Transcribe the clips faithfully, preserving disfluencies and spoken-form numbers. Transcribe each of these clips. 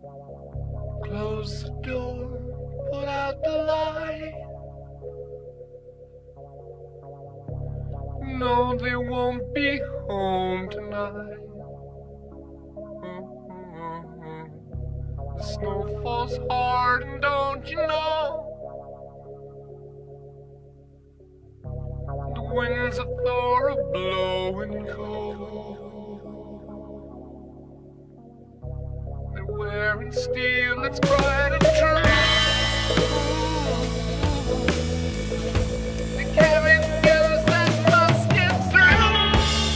Close the door, put out the light. No, they won't be home tonight. The snow falls hard, and don't you know? The winds of Thor are blowing cold. They're wearing steel that's bright and true. They carry news that must get through.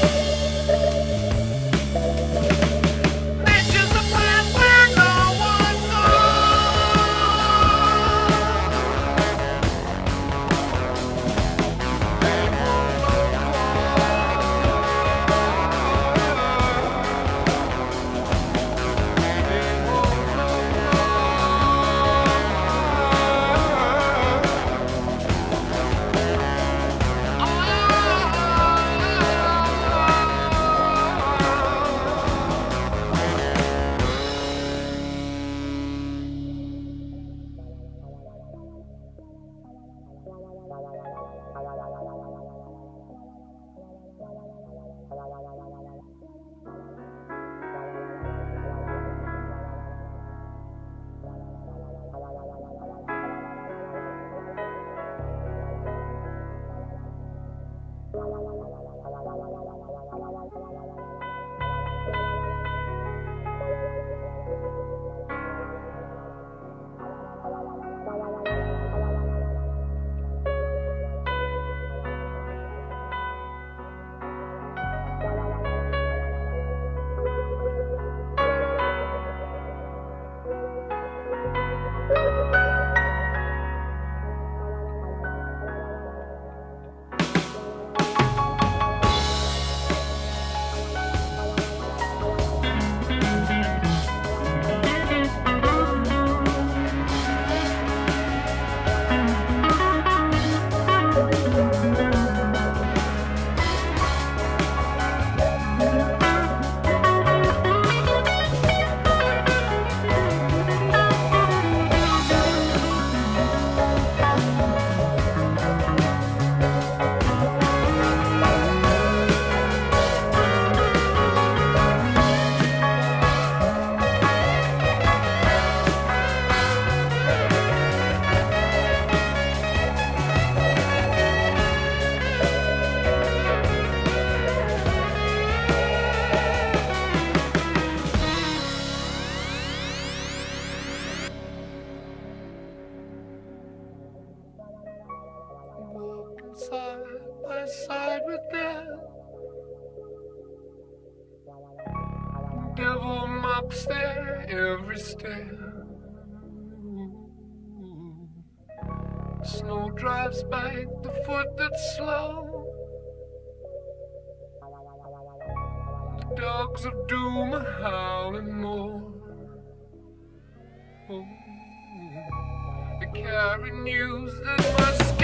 Nature's a place where no one side by side with them. Devil mocks their every step. Snow drives back the foot that's slow. The dogs of doom are howling more. Oh, they carry news that must